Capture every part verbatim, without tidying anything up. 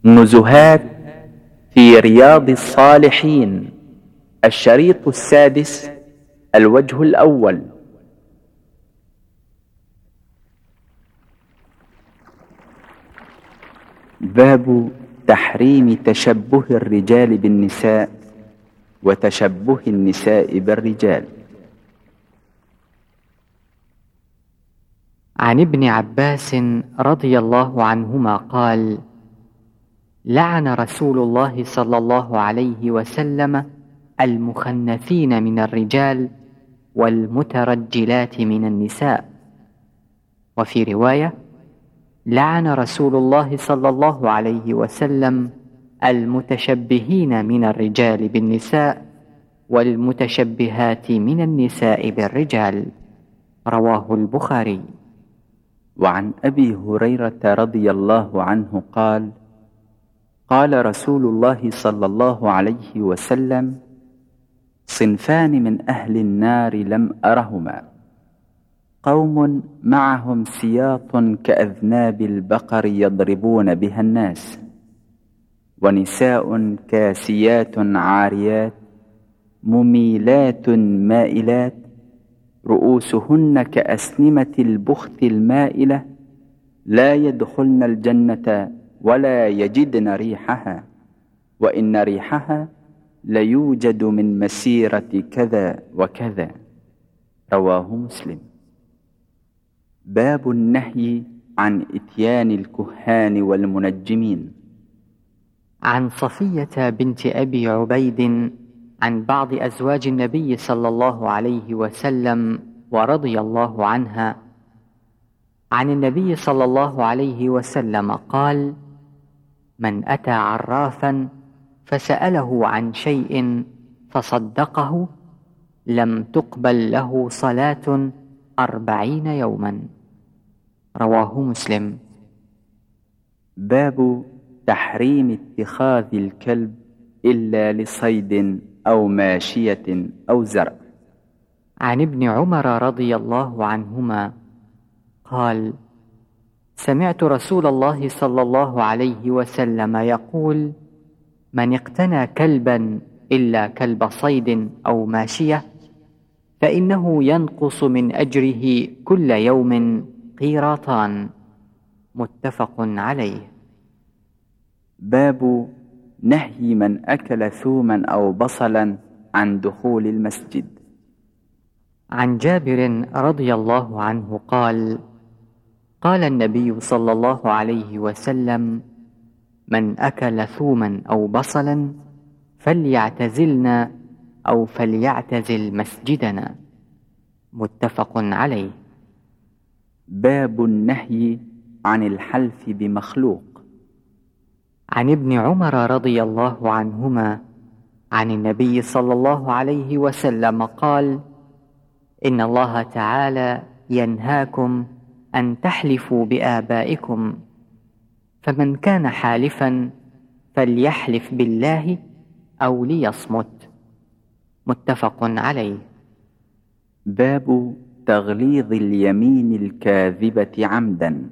نزهات في رياض الصالحين، الشريط السادس، الوجه الأول. باب تحريم تشبه الرجال بالنساء وتشبه النساء بالرجال. عن ابن عباس رضي الله عنهما قال: لعن رسول الله صلى الله عليه وسلم المخنثين من الرجال والمترجلات من النساء. وفي رواية: لعن رسول الله صلى الله عليه وسلم المتشبهين من الرجال بالنساء والمتشبهات من النساء بالرجال. رواه البخاري. وعن أبي هريرة رضي الله عنه قال: قال رسول الله صلى الله عليه وسلم: صنفان من أهل النار لم أرهما، قوم معهم سياط كأذناب البقر يضربون بها الناس، ونساء كاسيات عاريات مميلات مائلات رؤوسهن كأسنمة البخت المائلة، لا يدخلن الجنة ولا يجدن ريحها، وإن ريحها ليوجد من مسيرة كذا وكذا. رواه مسلم. باب النهي عن إتيان الكهان والمنجمين. عن صفية بنت أبي عبيد عن بعض أزواج النبي صلى الله عليه وسلم ورضي الله عنها عن النبي صلى الله عليه وسلم قال: من أتى عرافا فسأله عن شيء فصدقه لم تقبل له صلاة أربعين يوما. رواه مسلم. باب تحريم اتخاذ الكلب إلا لصيد أو ماشية أو زرع. عن ابن عمر رضي الله عنهما قال: سمعت رسول الله صلى الله عليه وسلم يقول: من اقتنى كلبا إلا كلب صيد أو ماشية فإنه ينقص من أجره كل يوم قيراطان. متفق عليه. باب نهي من أكل ثوما أو بصلا عن دخول المسجد. عن جابر رضي الله عنه قال: قال النبي صلى الله عليه وسلم: من أكل ثوما أو بصلا فليعتزلنا أو فليعتزل مسجدنا. متفق عليه. باب النهي عن الحلف بمخلوق. عن ابن عمر رضي الله عنهما عن النبي صلى الله عليه وسلم قال: إن الله تعالى ينهاكم أن تحلفوا بآبائكم، فمن كان حالفا فليحلف بالله أو ليصمت. متفق عليه. باب تغليظ اليمين الكاذبة عمدا.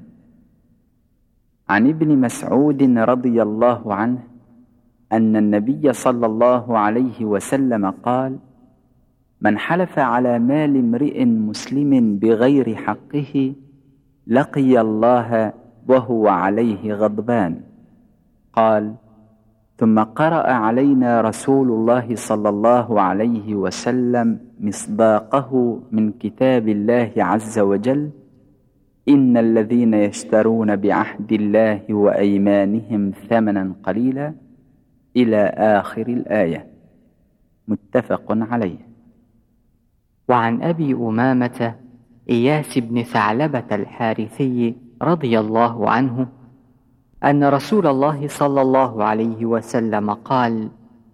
عن ابن مسعود رضي الله عنه أن النبي صلى الله عليه وسلم قال: من حلف على مال امرئ مسلم بغير حقه لقي الله وهو عليه غضبان. قال: ثم قرأ علينا رسول الله صلى الله عليه وسلم مصداقه من كتاب الله عز وجل: إن الذين يشترون بعهد الله وأيمانهم ثمنا قليلا، إلى آخر الآية. متفق عليه. وعن أبي أمامة إياس بن ثعلبة الحارثي رضي الله عنه أن رسول الله صلى الله عليه وسلم قال: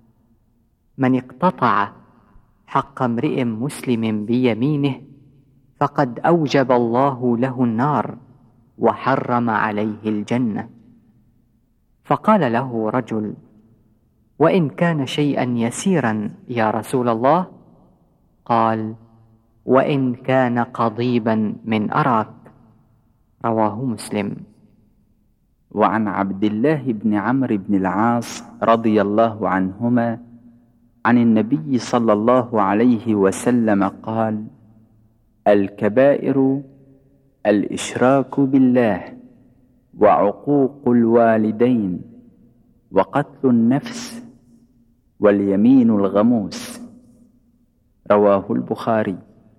من اقتطع حق امرئ مسلم بيمينه فقد أوجب الله له النار وحرم عليه الجنة. فقال له رجل: وإن كان شيئا يسيرا يا رسول الله؟ قال: وإن كان قضيبا من أراك. رواه مسلم. وعن عبد الله بن عمرو بن العاص رضي الله عنهما عن النبي صلى الله عليه وسلم قال: الكبائر الإشراك بالله، وعقوق الوالدين، وقتل النفس، واليمين الغموس. رواه البخاري.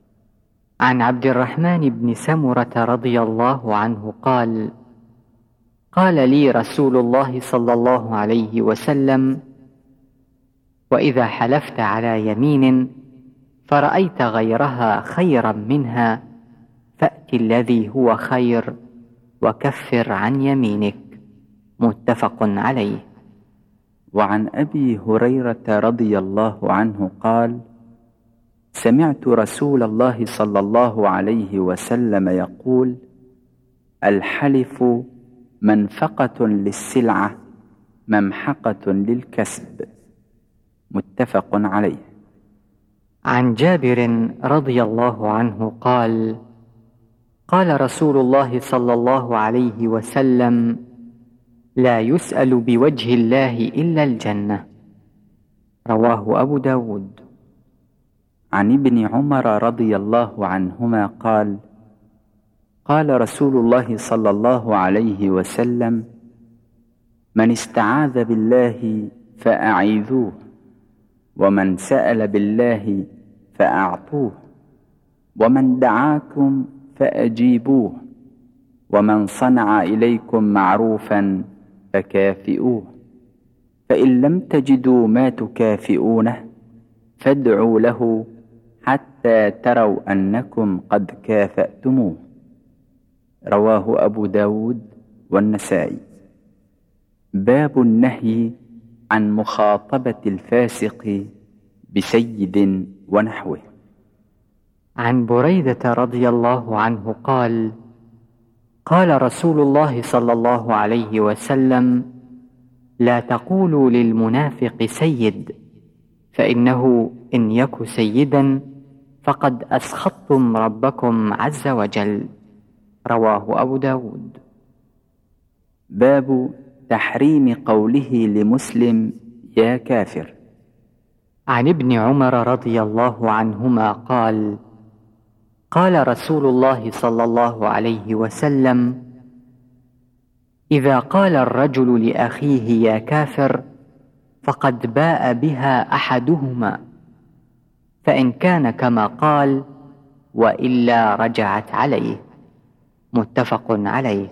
عن عبد الرحمن بن سمرة رضي الله عنه قال: قال لي رسول الله صلى الله عليه وسلم: وإذا حلفت على يمين فرأيت غيرها خيرا منها فأت الذي هو خير وكفر عن يمينك. متفق عليه. وعن أبي هريرة رضي الله عنه قال: سمعت رسول الله صلى الله عليه وسلم يقول: الحلف منفقة للسلعة ممحقة للكسب. متفق عليه. عن جابر رضي الله عنه قال: قال رسول الله صلى الله عليه وسلم: لا يسأل بوجه الله إلا الجنة. رواه أبو داود. عن ابن عمر رضي الله عنهما قال: قال رسول الله صلى الله عليه وسلم: من استعاذ بالله فأعيذوه، ومن سأل بالله فأعطوه، ومن دعاكم فأجيبوه، ومن صنع إليكم معروفا فكافئوه، فإن لم تجدوا ما تكافئونه فادعوا له حتى تروا أنكم قد كافأتموه. رواه أبو داود والنسائي. باب النهي عن مخاطبة الفاسق بسيد ونحوه. عن بريدة رضي الله عنه قال: قال رسول الله صلى الله عليه وسلم: لا تقولوا للمنافق سيد، فإنه إن يك سيدا فقد أسخطتم ربكم عز وجل. رواه أبو داود. باب تحريم قوله لمسلم يا كافر. عن ابن عمر رضي الله عنهما قال: قال رسول الله صلى الله عليه وسلم: إذا قال الرجل لأخيه يا كافر فقد باء بها أحدهما، فإن كان كما قال وإلا رجعت عليه. متفق عليه.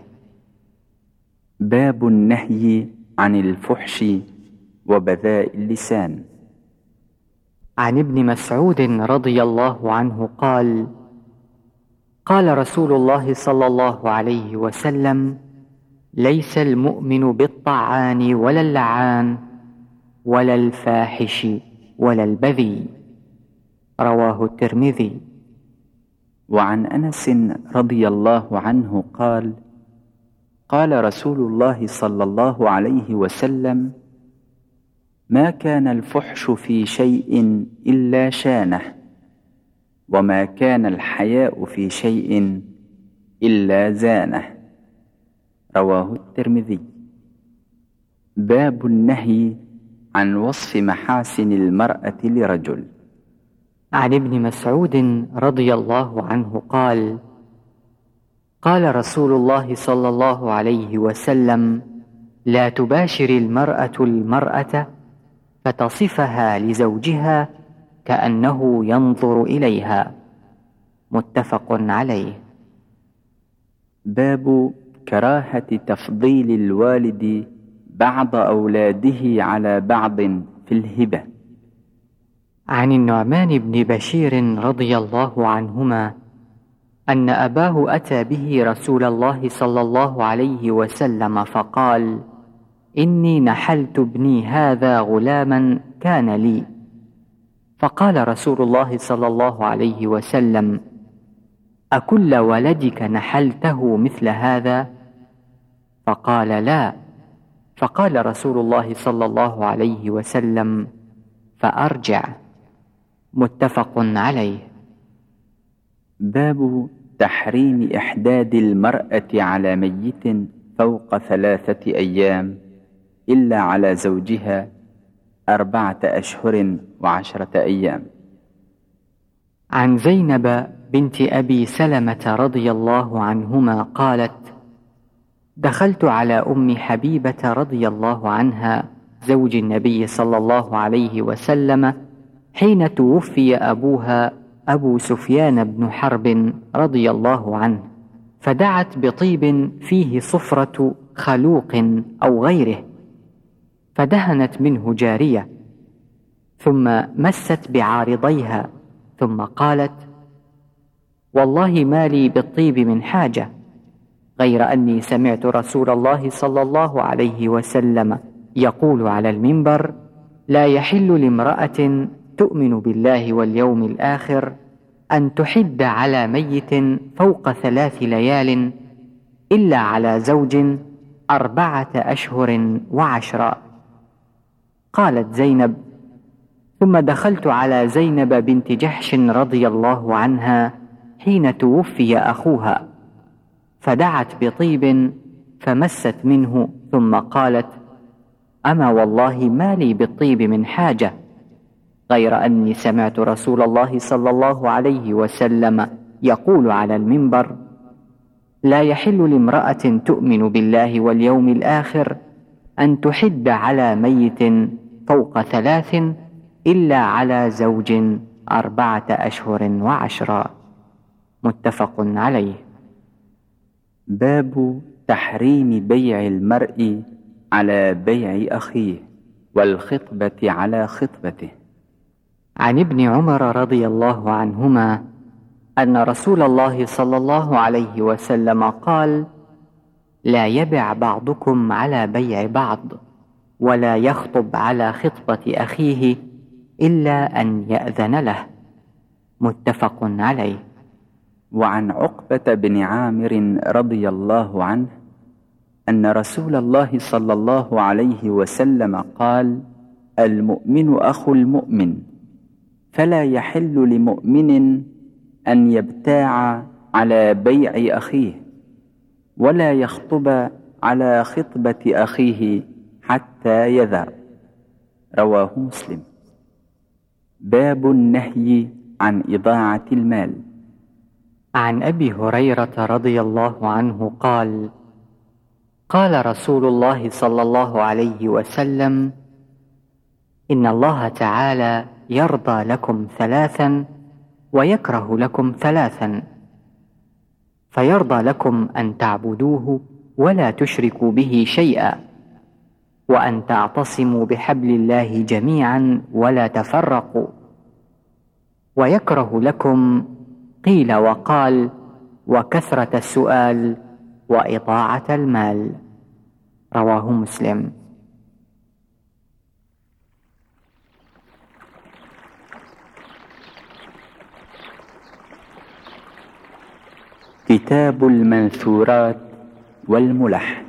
باب النهي عن الفحش وبذاء اللسان. عن ابن مسعود رضي الله عنه قال: قال رسول الله صلى الله عليه وسلم: ليس المؤمن بالطعان ولا اللعان ولا الفاحش ولا البذيء. رواه الترمذي. وعن أنس رضي الله عنه قال: قال رسول الله صلى الله عليه وسلم: ما كان الفحش في شيء إلا شانه، وما كان الحياء في شيء إلا زانه. رواه الترمذي. باب النهي عن وصف محاسن المرأة لرجل. عن ابن مسعود رضي الله عنه قال: قال رسول الله صلى الله عليه وسلم: لا تباشر المرأة المرأة فتصفها لزوجها كأنه ينظر إليها. متفق عليه. باب كراهة تفضيل الوالد بعض أولاده على بعض في الهبة. عن النعمان بن بشير رضي الله عنهما أن أباه أتى به رسول الله صلى الله عليه وسلم فقال: إني نحلت ابني هذا غلاما كان لي. فقال رسول الله صلى الله عليه وسلم: أكل ولدك نحلته مثل هذا؟ فقال: لا. فقال رسول الله صلى الله عليه وسلم: فأرجع. متفق عليه. باب تحريم إحداد المرأة على ميت فوق ثلاثة أيام إلا على زوجها أربعة أشهر وعشرة أيام. عن زينب بنت أبي سلمة رضي الله عنهما قالت: دخلت على أم حبيبة رضي الله عنها زوج النبي صلى الله عليه وسلم حين توفي أبوها أبو سفيان بن حرب رضي الله عنه، فدعت بطيب فيه صفرة خلوق أو غيره، فدهنت منه جارية، ثم مست بعارضيها، ثم قالت: والله ما لي بالطيب من حاجة، غير أني سمعت رسول الله صلى الله عليه وسلم يقول على المنبر: لا يحل لامرأة تؤمن بالله واليوم الآخر أن تحد على ميت فوق ثلاث ليال إلا على زوج أربعة أشهر وعشرا. قالت زينب: ثم دخلت على زينب بنت جحش رضي الله عنها حين توفي أخوها، فدعت بطيب فمست منه، ثم قالت: أما والله ما لي بالطيب من حاجة، غير أني سمعت رسول الله صلى الله عليه وسلم يقول على المنبر: لا يحل لامرأة تؤمن بالله واليوم الآخر أن تحد على ميت فوق ثلاث إلا على زوج أربعة أشهر وعشرا. متفق عليه. باب تحريم بيع المرء على بيع أخيه والخطبة على خطبته. عن ابن عمر رضي الله عنهما أن رسول الله صلى الله عليه وسلم قال: لا يبع بعضكم على بيع بعض، ولا يخطب على خطبة أخيه إلا أن يأذن له. متفق عليه. وعن عقبة بن عامر رضي الله عنه أن رسول الله صلى الله عليه وسلم قال: المؤمن أخو المؤمن، فلا يحل لمؤمن أن يبتاع على بيع أخيه، ولا يخطب على خطبة أخيه حتى يذر. رواه مسلم. باب النهي عن إضاعة المال. عن أبي هريرة رضي الله عنه قال: قال رسول الله صلى الله عليه وسلم: إن الله تعالى يرضى لكم ثلاثا ويكره لكم ثلاثا، فيرضى لكم أن تعبدوه ولا تشركوا به شيئا، وأن تعتصموا بحبل الله جميعا ولا تفرقوا، ويكره لكم قيل وقال وكثرة السؤال وإضاعة المال. رواه مسلم. كتاب المنثورات والملح.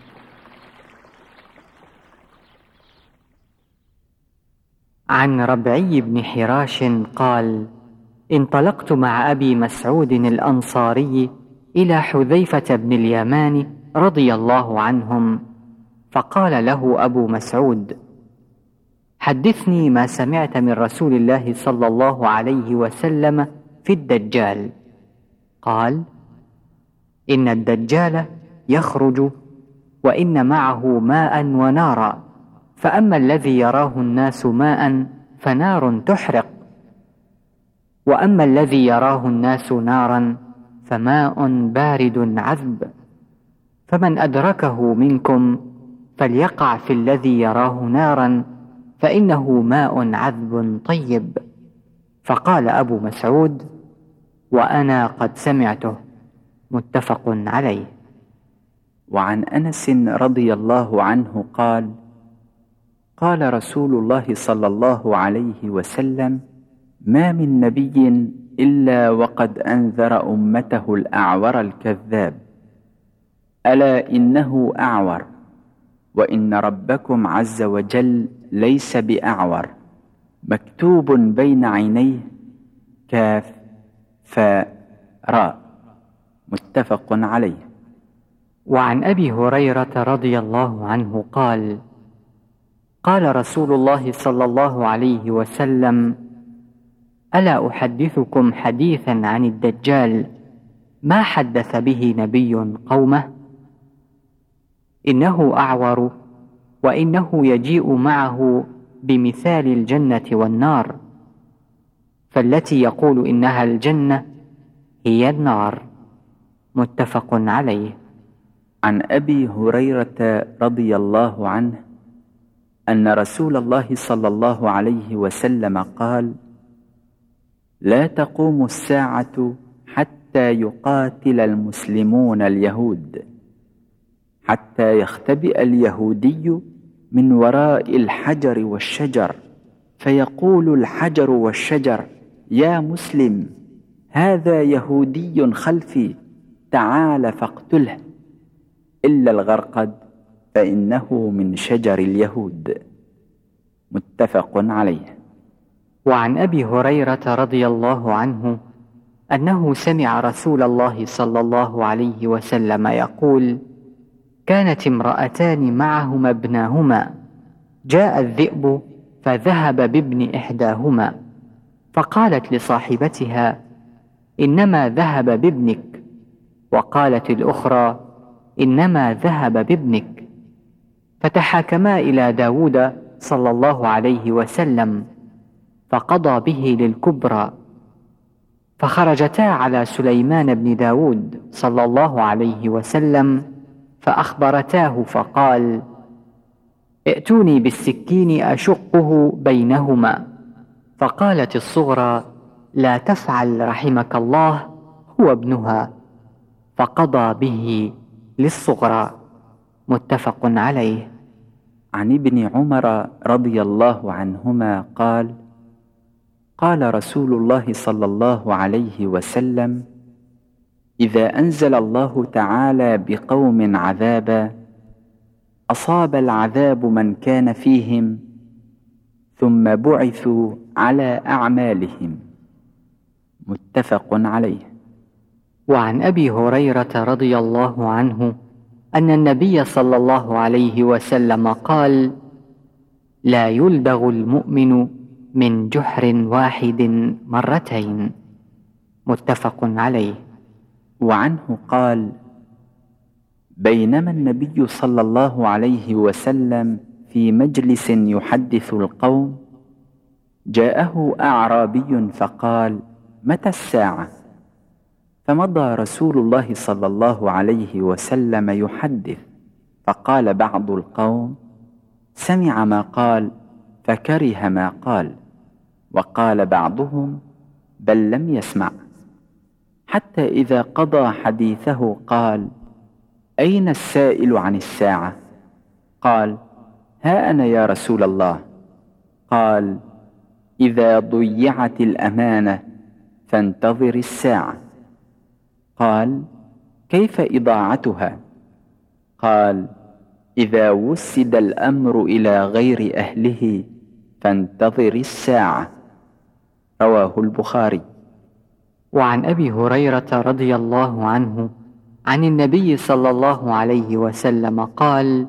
عن ربعي بن حراش قال: انطلقت مع أبي مسعود الأنصاري إلى حذيفة بن اليمان رضي الله عنهم، فقال له أبو مسعود: حدثني ما سمعت من رسول الله صلى الله عليه وسلم في الدجال. قال: إن الدجال يخرج وإن معه ماء ونارا، فأما الذي يراه الناس ماء فنار تحرق، وأما الذي يراه الناس نارا فماء بارد عذب، فمن أدركه منكم فليقع في الذي يراه نارا فإنه ماء عذب طيب. فقال أبو مسعود: وأنا قد سمعته. متفق عليه. وعن أنس رضي الله عنه قال: قال رسول الله صلى الله عليه وسلم: ما من نبي إلا وقد أنذر أمته الأعور الكذاب، ألا إنه أعور، وإن ربكم عز وجل ليس بأعور، مكتوب بين عينيه كاف فاء راء. متفق عليه. وعن أبي هريرة رضي الله عنه قال: قال رسول الله صلى الله عليه وسلم: ألا أحدثكم حديثا عن الدجال ما حدث به نبي قومه؟ إنه أعور، وإنه يجيء معه بمثال الجنة والنار، فالتي يقول إنها الجنة هي النار. متفق عليه. عن أبي هريرة رضي الله عنه أن رسول الله صلى الله عليه وسلم قال: لا تقوم الساعة حتى يقاتل المسلمون اليهود، حتى يختبئ اليهودي من وراء الحجر والشجر، فيقول الحجر والشجر: يا مسلم، هذا يهودي خلفي، تعال فاقتله، إلا الغرقد فإنه من شجر اليهود. متفق عليه. وعن أبي هريرة رضي الله عنه أنه سمع رسول الله صلى الله عليه وسلم يقول: كانت امرأتان معهما ابناهما، جاء الذئب فذهب بابن إحداهما، فقالت لصاحبتها: إنما ذهب بابنك، وقالت الأخرى: إنما ذهب بابنك. فتحاكما إلى داود صلى الله عليه وسلم، فقضى به للكبرى، فخرجتا على سليمان بن داود صلى الله عليه وسلم فأخبرتاه، فقال: ائتوني بالسكين أشقه بينهما. فقالت الصغرى: لا تفعل رحمك الله، هو ابنها، فقضى به للصغرى. متفق عليه. عن ابن عمر رضي الله عنهما قال: قال رسول الله صلى الله عليه وسلم: إذا أنزل الله تعالى بقوم عذابا، أصاب العذاب من كان فيهم، ثم بعثوا على أعمالهم. متفق عليه. وعن أبي هريرة رضي الله عنه أن النبي صلى الله عليه وسلم قال: لا يلدغ المؤمن من جحر واحد مرتين. متفق عليه. وعنه قال: بينما النبي صلى الله عليه وسلم في مجلس يحدث القوم، جاءه أعرابي فقال: متى الساعة؟ فمضى رسول الله صلى الله عليه وسلم يحدث، فقال بعض القوم: سمع ما قال فكره ما قال، وقال بعضهم: بل لم يسمع. حتى إذا قضى حديثه قال: أين السائل عن الساعة؟ قال: ها أنا يا رسول الله. قال: إذا ضيعت الأمانة فانتظر الساعة. قال: كيف إضاعتها؟ قال: إذا وسد الأمر إلى غير أهله فانتظر الساعة. رواه البخاري. وعن أبي هريرة رضي الله عنه عن النبي صلى الله عليه وسلم قال: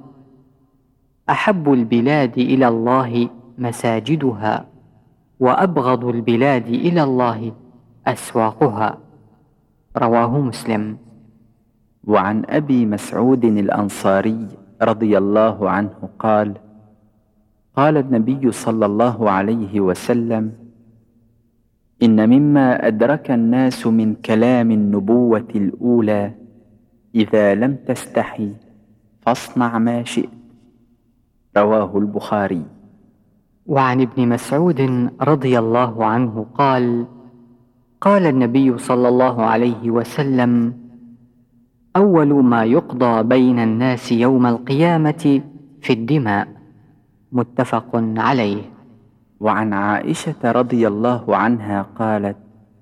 أحب البلاد إلى الله مساجدها، وأبغض البلاد إلى الله أسواقها. رواه مسلم. وعن أبي مسعود الأنصاري رضي الله عنه قال: قال النبي صلى الله عليه وسلم: إن مما أدرك الناس من كلام النبوة الأولى: إذا لم تستحي فاصنع ما شئت. رواه البخاري. وعن ابن مسعود رضي الله عنه قال: قال النبي صلى الله عليه وسلم: أول ما يقضى بين الناس يوم القيامة في الدماء. متفق عليه. وعن عائشة رضي الله عنها قالت: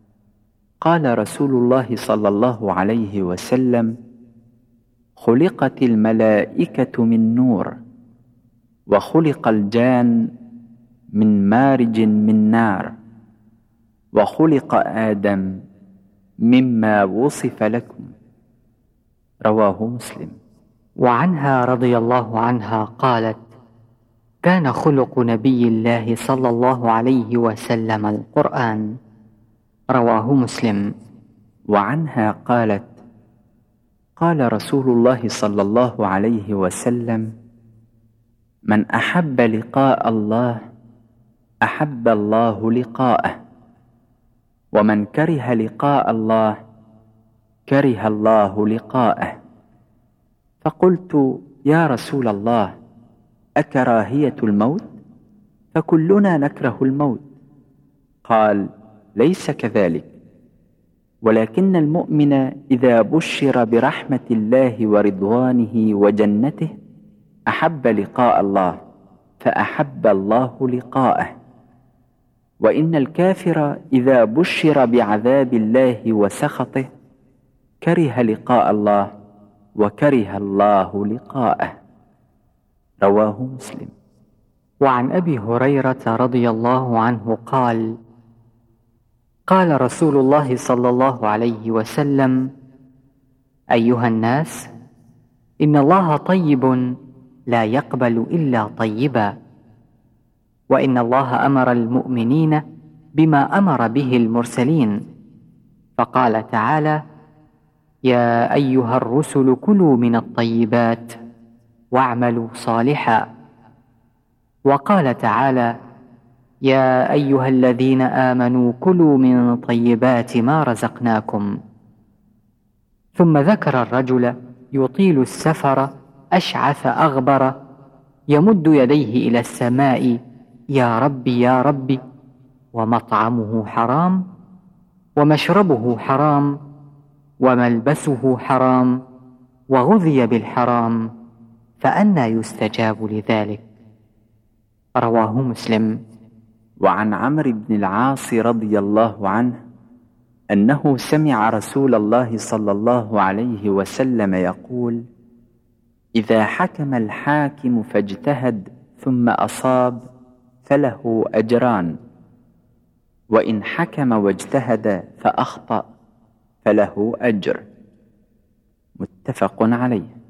قال رسول الله صلى الله عليه وسلم: خلقت الملائكة من نور، وخلق الجان من مارج من نار، وخلق آدم مما وصف لكم. رواه مسلم. وعنها رضي الله عنها قالت: كان خلق نبي الله صلى الله عليه وسلم القرآن. رواه مسلم. وعنها قالت: قال رسول الله صلى الله عليه وسلم: من أحب لقاء الله أحب الله لقاءه، ومن كره لقاء الله كره الله لقاءه. فقلت: يا رسول الله، أكراهية الموت؟ فكلنا نكره الموت. قال: ليس كذلك، ولكن المؤمن إذا بشر برحمة الله ورضوانه وجنته أحب لقاء الله فأحب الله لقاءه، وإن الكافر إذا بشر بعذاب الله وسخطه كره لقاء الله وكره الله لقاءه. رواه مسلم. وعن أبي هريرة رضي الله عنه قال: قال رسول الله صلى الله عليه وسلم: أيها الناس، إن الله طيب لا يقبل إلا طيبا، وإن الله أمر المؤمنين بما أمر به المرسلين، فقال تعالى: يا أيها الرسل كلوا من الطيبات واعملوا صالحا. وقال تعالى: يا أيها الذين آمنوا كلوا من طيبات ما رزقناكم. ثم ذكر الرجل يطيل السفر أشعث أغبر يمد يديه إلى السماء: يا ربي يا ربي، ومطعمه حرام ومشربه حرام وملبسه حرام وغذي بالحرام، فأنى يستجاب لذلك. رواه مسلم. وعن عمرو بن العاص رضي الله عنه أنه سمع رسول الله صلى الله عليه وسلم يقول: إذا حكم الحاكم فاجتهد ثم أصاب فله أجران، وإن حكم واجتهد فأخطأ فله أجر. متفق عليه.